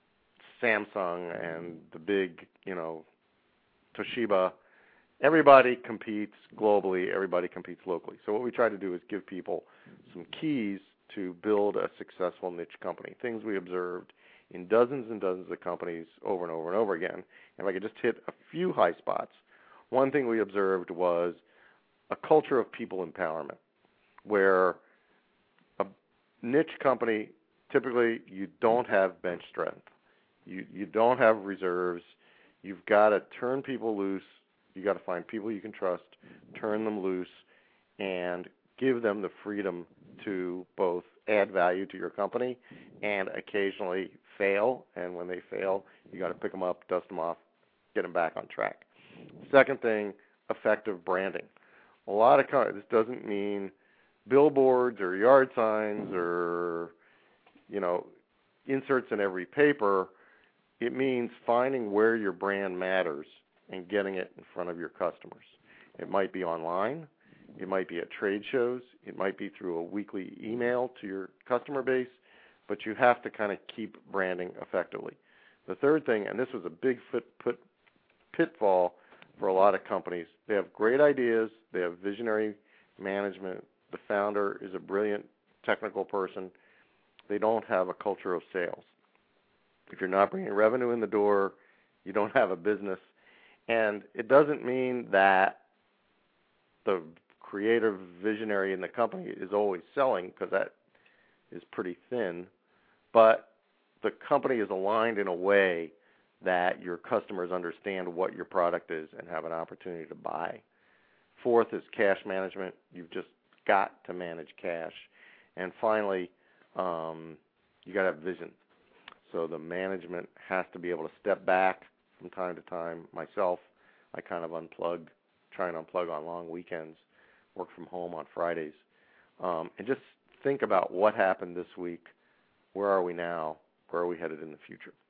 Samsung and the big, you know, Toshiba. Everybody competes globally. Everybody competes locally. So what we try to do is give people some keys to build a successful niche company, things we observed in dozens and dozens of companies over and over and over again. And if I could just hit a few high spots, one thing we observed was a culture of people empowerment, where a niche company, typically you don't have bench strength. You, you don't have reserves. You've got to turn people loose. You got to find people you can trust, turn them loose, and give them the freedom to both add value to your company and occasionally fail. And when they fail, you got to pick them up, dust them off, get them back on track. Second thing, effective branding. A lot of this doesn't mean billboards or yard signs or, you know, inserts in every paper. It means finding where your brand matters and getting it in front of your customers. It might be online. It might be at trade shows. It might be through a weekly email to your customer base, but you have to kind of keep branding effectively. The third thing, and this was a big fit, put, pitfall for a lot of companies, they have great ideas. They have visionary management. The founder is a brilliant technical person. They don't have a culture of sales. If you're not bringing revenue in the door, you don't have a business. And it doesn't mean that the creative visionary in the company is always selling, because that is pretty thin, but the company is aligned in a way that your customers understand what your product is and have an opportunity to buy. Fourth is cash management. You've just got to manage cash. And finally, um, you got to have vision. So the management has to be able to step back from time to time. Myself, I kind of unplug, try and unplug on long weekends, work from home on Fridays, um, and just think about what happened this week, where are we now, where are we headed in the future.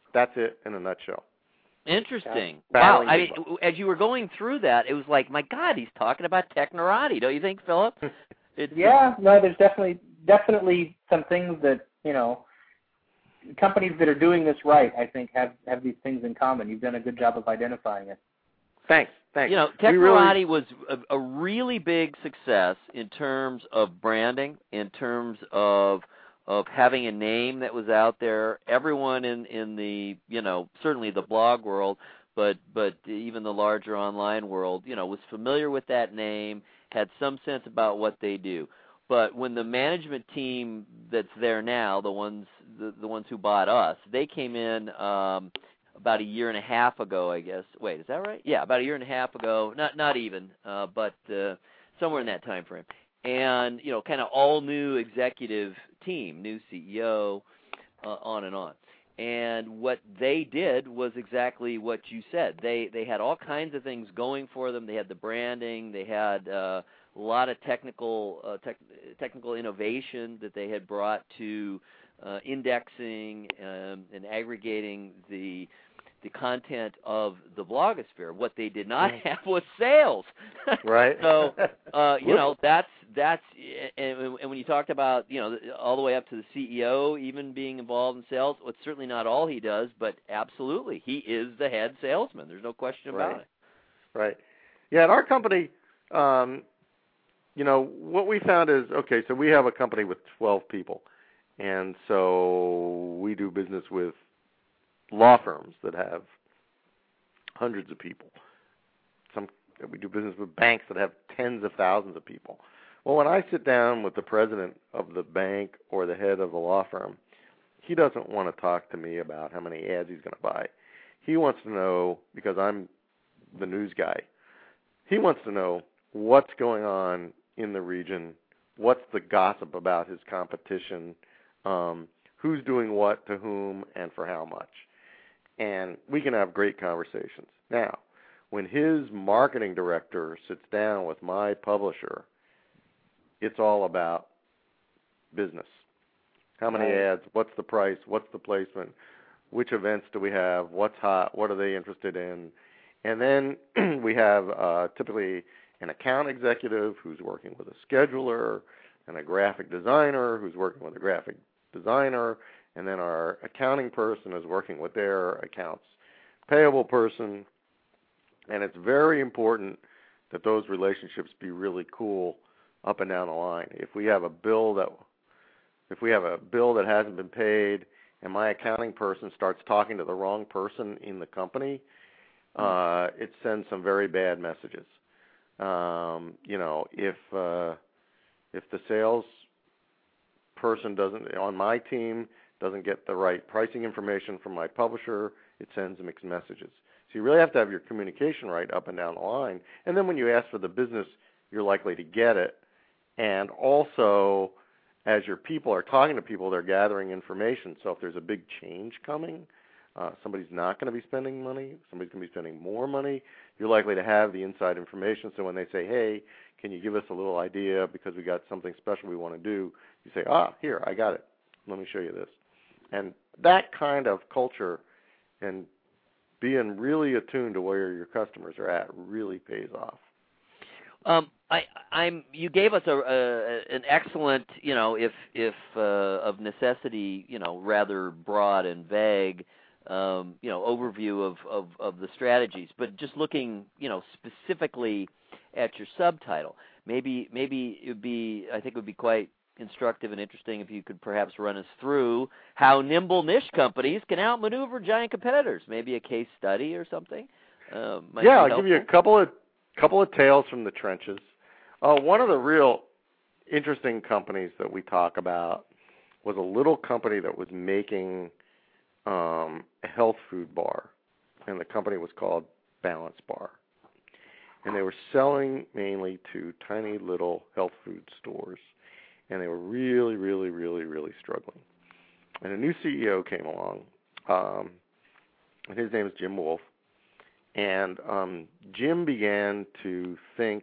That's it in a nutshell. Interesting. Yeah. Wow. Battling I mean, Goodbye. w- as you were going through that, it was like, my God, he's talking about Technorati. Don't you think, Philip? It's, Yeah, no, there's definitely definitely some things that, you know, companies that are doing this right, I think, have, have these things in common. You've done a good job of identifying it. Thanks. Thanks. You know, We Technorati really, was a, a really big success in terms of branding, in terms of of having a name that was out there. Everyone in, in the, you know, certainly the blog world, but but even the larger online world, you know, was familiar with that name, had some sense about what they do. But when the management team that's there now, the ones the, the ones who bought us, they came in um, about a year and a half ago, I guess. Wait, is that right? Yeah, about a year and a half ago. Not not even, uh, but uh, somewhere in that time frame. And, you know, kind of all new executive team, new C E O, uh, on and on. And what they did was exactly what you said. They they had all kinds of things going for them. They had the branding. They had uh, a lot of technical uh, tech, technical innovation that they had brought to uh, indexing um, and aggregating the the content of the blogosphere. What they did not have was sales. right. So, uh, you know, that's, that's and, and when you talked about, you know, all the way up to the C E O even being involved in sales, well, it's certainly not all he does, but absolutely, he is the head salesman. There's no question about right. it. Right. Yeah, at our company, um, you know, what we found is, okay, so we have a company with twelve people, and so we do business with law firms that have hundreds of people. Some we do business with banks that have tens of thousands of people. Well, when I sit down with the president of the bank or the head of the law firm, he doesn't want to talk to me about how many ads he's going to buy. He wants to know, because I'm the news guy, he wants to know what's going on in the region, what's the gossip about his competition, um, who's doing what to whom and for how much. And we can have great conversations. Now, when his marketing director sits down with my publisher, it's all about business. How many Right. ads? What's the price? What's the placement? Which events do we have? What's hot? What are they interested in? And then we have uh, typically an account executive who's working with a scheduler, and a graphic designer who's working with a graphic designer, and then our accounting person is working with their accounts payable person. And it's very important that those relationships be really cool up and down the line. If we have a bill that if we have a bill that hasn't been paid, and my accounting person starts talking to the wrong person in the company, uh, it sends some very bad messages. Um, you know, if uh, if the sales person doesn't on my team doesn't get the right pricing information from my publisher, it sends mixed messages. So you really have to have your communication right up and down the line. And then when you ask for the business, you're likely to get it. And also, as your people are talking to people, they're gathering information. So if there's a big change coming, uh, somebody's not going to be spending money, somebody's going to be spending more money, you're likely to have the inside information. So when they say, hey, can you give us a little idea because we got something special we want to do, you say, ah, here, I got it. Let me show you this. And that kind of culture and being really attuned to where your customers are at really pays off. Um, I, I'm. You gave us a, a an excellent, you know, if if uh, of necessity, you know, rather broad and vague, um, you know, overview of, of, of the strategies. But just looking, you know, specifically at your subtitle, maybe maybe it would be. I think it would be quite instructive and interesting if you could perhaps run us through how nimble niche companies can outmaneuver giant competitors. Maybe a case study or something. Uh, might yeah, be I'll give you a couple of couple of tales from the trenches. Uh, one of the real interesting companies that we talk about was a little company that was making um, a health food bar, and the company was called Balance Bar. And they were selling mainly to tiny little health food stores, and they were really, really, really, really struggling. And a new C E O came along, um, and his name is Jim Wolf. And um, Jim began to think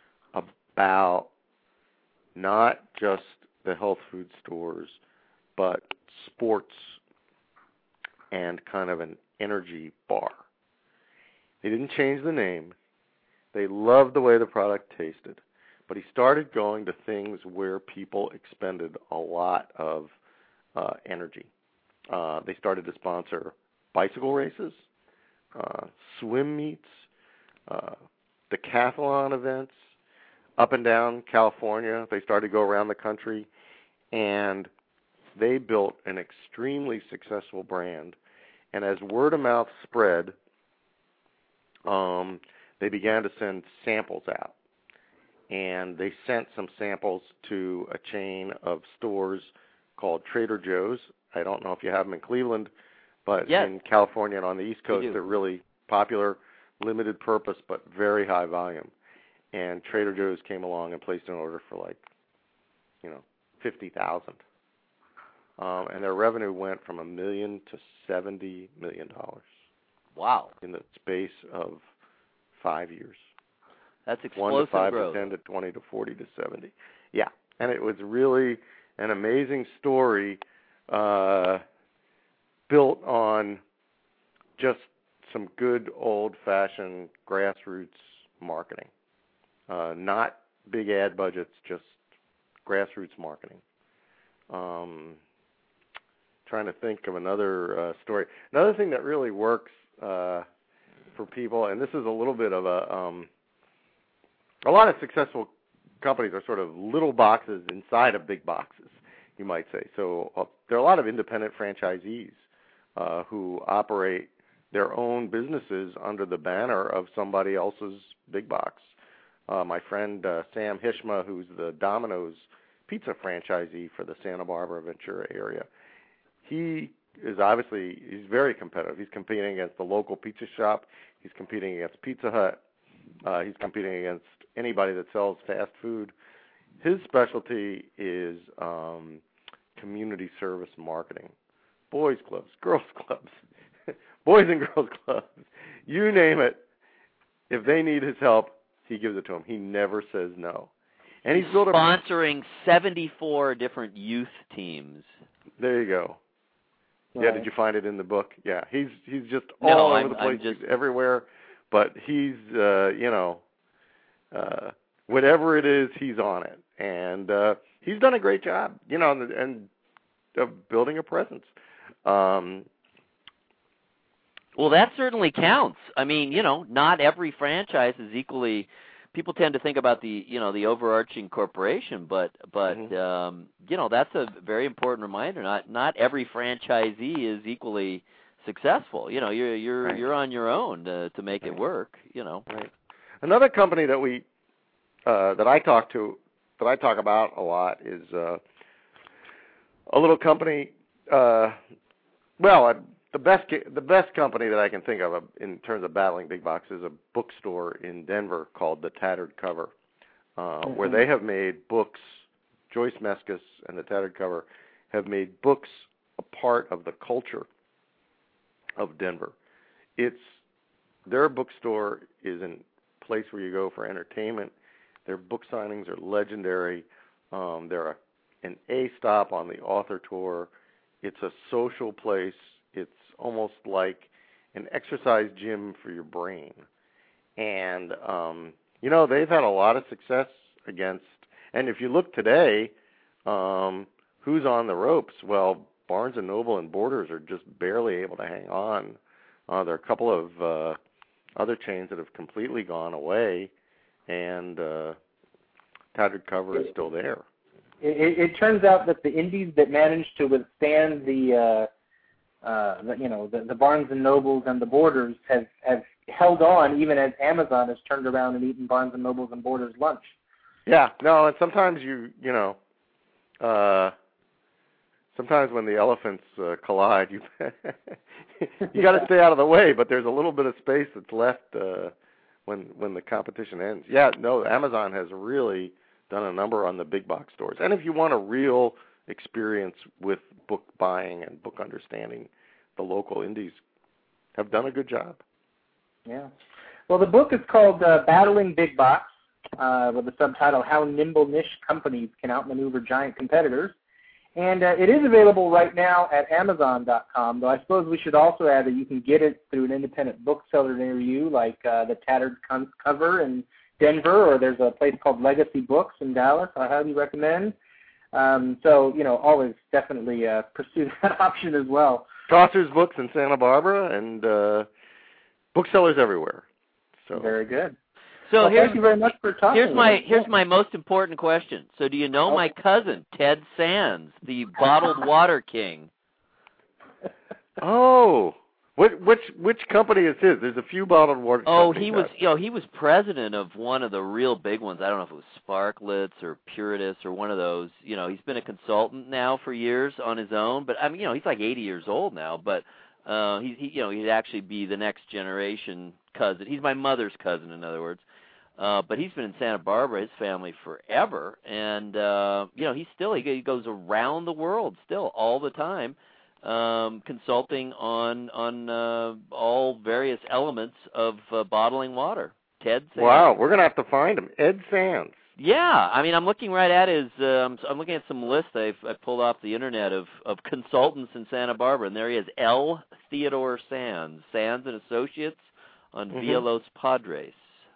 about not just the health food stores, but sports and kind of an energy bar. They didn't change the name. They loved the way the product tasted. But he started going to things where people expended a lot of uh, energy. Uh, they started to sponsor bicycle races, uh, swim meets, uh, decathlon events, up and down California. They started to go around the country, and they built an extremely successful brand. And as word of mouth spread, um, they began to send samples out. And they sent some samples to a chain of stores called Trader Joe's. I don't know if you have them in Cleveland, but yes. in California and on the East Coast, they're really popular, limited purpose, but very high volume. And Trader Joe's came along and placed an order for like, you know, fifty thousand. Um, and their revenue went from a million to seventy million dollars. Wow! In the space of five years. That's explosive One to five growth. to ten to twenty to forty to seventy. Yeah, and it was really an amazing story, uh, built on just some good old-fashioned grassroots marketing. Uh, not big ad budgets, just grassroots marketing. Um, trying to think of another uh, story. Another thing that really works uh, for people, and this is a little bit of a um, a lot of successful companies are sort of little boxes inside of big boxes, you might say. So uh, there are a lot of independent franchisees uh, who operate their own businesses under the banner of somebody else's big box. Uh, my friend uh, Sam Hishma, who's the Domino's pizza franchisee for the Santa Barbara Ventura area, he is obviously, he's very competitive. He's competing against the local pizza shop. He's competing against Pizza Hut. Uh, he's competing against anybody that sells fast food. His specialty is um, community service marketing. Boys clubs, girls clubs, boys and girls clubs, you name it. If they need his help, he gives it to them. He never says no. And he's built a sponsoring seventy-four different youth teams. There you go. Right. Yeah, did you find it in the book? Yeah, he's he's just No, all I'm, over the place, I'm just... he's everywhere. But he's, uh, you know, uh, whatever it is, he's on it, and uh, he's done a great job, you know, and, and of building a presence. Um, well, that certainly counts. I mean, you know, not every franchise is equally. People tend to think about the, you know, the overarching corporation, but, but mm-hmm. um, you know, that's a very important reminder. Not, not every franchisee is equally successful. You know, you're, you're, right. you're on your own to, to make right. it work. You know. Right. Another company that we, uh, that I talk to, that I talk about a lot is uh, a little company. Uh, well, uh, the best, the best company that I can think of in terms of battling big box is a bookstore in Denver called the Tattered Cover, uh, mm-hmm. where they have made books. Joyce Meskis and the Tattered Cover have made books a part of the culture of Denver. It's their bookstore is a place where you go for entertainment. Their book signings are legendary. Um, they're a, an A stop on the author tour. It's a social place. It's almost like an exercise gym for your brain. And, um, you know, they've had a lot of success against, and if you look today, um, who's on the ropes? Well, Barnes and Noble and Borders are just barely able to hang on. Uh, there are a couple of uh, other chains that have completely gone away, and uh, Tattered Cover is still there. It, it, it turns out that the indies that managed to withstand the, uh, uh, the you know, the, the Barnes and Nobles and the Borders have, have held on even as Amazon has turned around and eaten Barnes and Nobles and Borders lunch. Yeah, no, and sometimes you, you know, uh, sometimes when the elephants uh, collide, you you got to stay out of the way. But there's a little bit of space that's left uh, when when the competition ends. Yeah, no, Amazon has really done a number on the big box stores. And if you want a real experience with book buying and book understanding, the local indies have done a good job. Yeah. Well, the book is called uh, Battling Big Box, uh, with the subtitle How Nimble Niche Companies Can Outmaneuver Giant Competitors. And uh, it is available right now at Amazon dot com, though I suppose we should also add that you can get it through an independent bookseller near you, like uh, the Tattered Cover in Denver, or there's a place called Legacy Books in Dallas I highly recommend. Um, so, you know, always definitely uh, pursue that option as well. Chaucer's Books in Santa Barbara and uh, booksellers everywhere. So very good. So well, here's, thank you very much for talking. Here's my here's my most important question. So do you know oh. my cousin Ted Sands, the bottled water king? Oh, what which which company is his? There's a few bottled water. Oh, he was you know he was president of one of the real big ones. I don't know if it was Sparklets or Puritas or one of those. You know, he's been a consultant now for years on his own. But I mean, you know, he's like eighty years old now. But uh, he, he you know he'd actually be the next generation cousin. He's my mother's cousin, in other words. Uh, but he's been in Santa Barbara, his family, forever, and uh, you know he's still he, he goes around the world still all the time, um, consulting on on uh, all various elements of uh, bottling water. Ted Sands. Wow, we're gonna have to find him, Ed Sands. Yeah, I mean I'm looking right at his. Um, I'm looking at some lists I've I pulled off the internet of of consultants in Santa Barbara, and there he is, L. Theodore Sands, Sands and Associates on mm-hmm. Via Los Padres.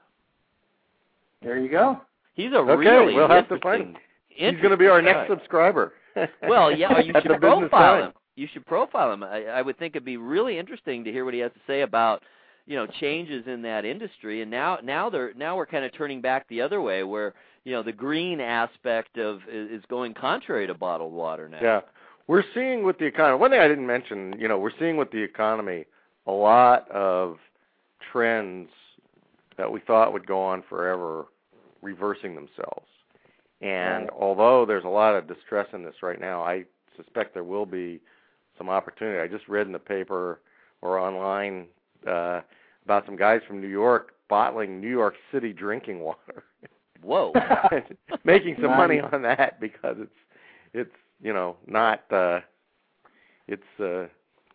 There you go. He's a okay, really we'll have to find him. He's going to be our next subscriber. Well, yeah, or you should profile him. You should profile him. I, I would think it'd be really interesting to hear what he has to say about, you know, changes in that industry. And now, now they're now we're kind of turning back the other way, where you know the green aspect of is, is going contrary to bottled water now. Yeah, we're seeing with the economy. One thing I didn't mention, you know, we're seeing with the economy a lot of trends that we thought would go on forever reversing themselves. And right. although there's a lot of distress in this right now, I suspect there will be some opportunity. I just read in the paper or online uh, about some guys from New York bottling New York City drinking water. Whoa. Making some money on that because it's, it's you know, not, uh, it's uh,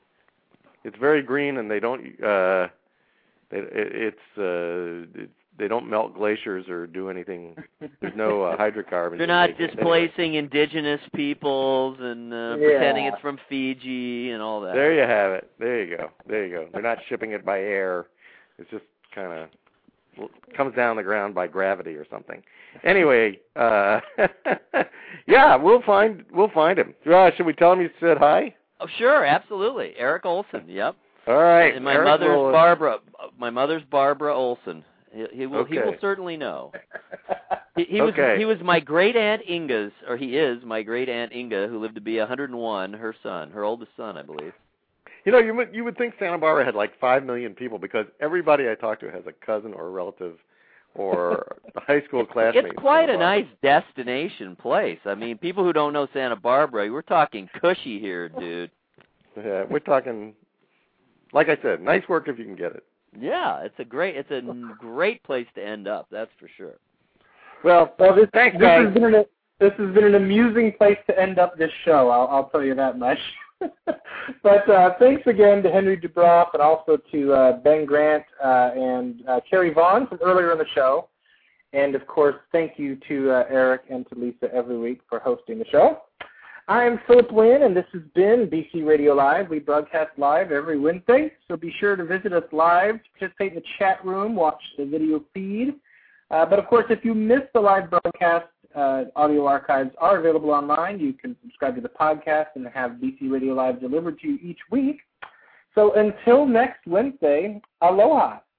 it's very green and they don't, uh, it, it's, uh, it's, they don't melt glaciers or do anything. There's no uh, hydrocarbons. They're not displacing indigenous peoples and uh, yeah. pretending it's from Fiji and all that. There you have it. There you go. There you go. They're not shipping it by air. It's just kind of comes down the ground by gravity or something. Anyway, uh, yeah, we'll find we'll find him. Uh, should we tell him you said hi? Oh, sure, absolutely. Eric Olson. Yep. All right. And my Eric mother's will... Barbara. My mother's Barbara Olson. He, he will. Okay. He will certainly know. He, he was. Okay. He was my great aunt Inga's, or he is my great aunt Inga, who lived to be one hundred and one. Her son, her oldest son, I believe. You know, you would you would think Santa Barbara had like five million people because everybody I talk to has a cousin or a relative or a high school classmate. It's quite a nice destination place. I mean, people who don't know Santa Barbara, we're talking cushy here, dude. Yeah, we're talking. Like I said, nice work if you can get it. Yeah, it's a great, it's a great place to end up. That's for sure. Well, well this, thanks, this guys. Has been an, this has been an amusing place to end up this show. I'll, I'll tell you that much. But uh, thanks again to Henry Dubroff and also to uh, Ben Grant uh, and uh, Carrie Vaughn from earlier in the show. And, of course, thank you to uh, Eric and to Lisa every week for hosting the show. I'm Philip Wynn, and this has been B C Radio Live. We broadcast live every Wednesday, so be sure to visit us live, participate in the chat room, watch the video feed. Uh, but, of course, if you missed the live broadcast, uh, audio archives are available online. You can subscribe to the podcast and have B C Radio Live delivered to you each week. So until next Wednesday, aloha.